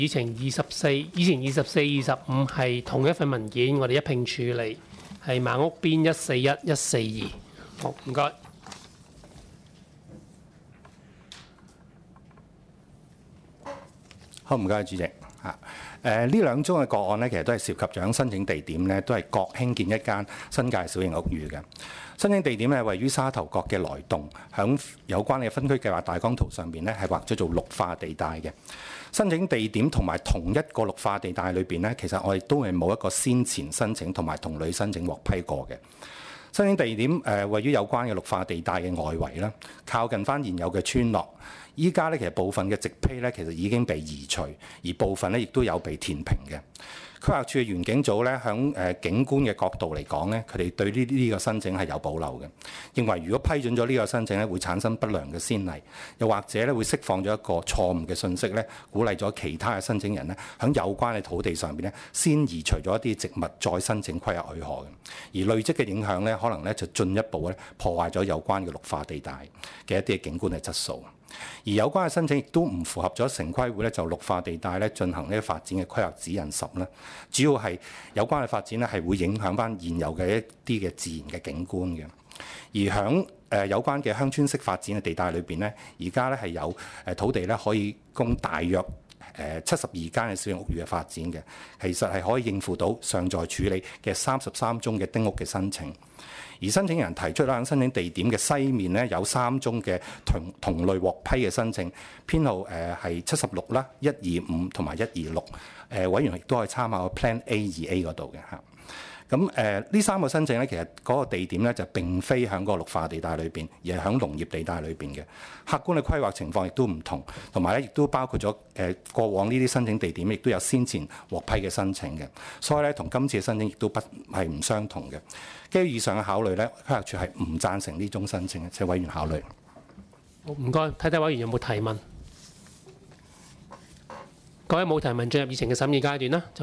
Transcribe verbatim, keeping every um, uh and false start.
議程二十四、議程二十四、二十五係同一份文件，我哋一併處理，係孟屋邊一四一、一四二。好，唔該。 好，唔該，主席嚇。誒呢兩宗嘅個案呢，其實都係涉及咗申請地點呢，都係各興建一間新界小型屋宇嘅。申請地點係位於沙頭角嘅來洞，響有關嘅分區計劃大綱圖上邊呢，係劃咗做綠化地帶嘅。申請地點同埋同一個綠化地帶裏邊呢，其實我哋都係冇一個先前申請同埋同類申請獲批過嘅。申請地點誒、呃、位於有關嘅綠化地帶嘅外圍啦，靠近翻現有嘅村落。依家咧其實部分嘅植被咧其實已經被移除，而部分咧亦都有被填平嘅。規劃署嘅園境組咧響誒景觀嘅角度嚟講咧，佢哋對呢呢個申請係有保留嘅，認為如果批准咗呢個申請咧，會產生不良嘅先例，又或者咧會釋放咗一個錯誤嘅信息咧，鼓勵咗其他嘅申請人咧響有關嘅土地上邊咧先移除咗一啲植物，再申請規劃許可嘅。而累積嘅影響咧，可能咧就進一步咧破壞咗有關嘅綠化地帶嘅一啲嘅景觀嘅質素。而有關嘅申請亦都唔符合咗城規會咧就綠化地帶咧進行呢個發展嘅規劃指引十啦，主要係有關嘅發展咧係會影響翻現有嘅一啲嘅自然嘅景觀嘅。而響誒有關嘅鄉村式發展嘅地帶裏邊咧，而家咧係有誒土地咧可以供大約誒七十二間嘅小型屋宇嘅發展嘅，其實係可以應付到尚在處理嘅三十三宗嘅丁屋嘅申請。而申請人提出啦，申請地點嘅西面咧有三宗嘅同同類獲批嘅申請，編號誒係七十六啦、一二五同埋一二六。誒委員亦都可以參考 Plan A 二 A 嗰度嘅嚇。咁誒呢三個申請咧，其實嗰個地點咧就並非喺個綠化地帶裏邊，而係喺農業地帶裏邊嘅。客觀嘅規劃情況亦都唔同，同埋咧亦都包括咗誒過往呢啲申請地點，亦都有先前獲批嘅申請嘅。所以咧，同今次嘅申請亦都不係唔相同嘅。基於以上嘅考慮咧，規劃署係唔贊成呢宗申請嘅，請委員考慮。 好，唔該，睇睇委員有冇提問。各位冇提問，進入議程嘅審議階段啦。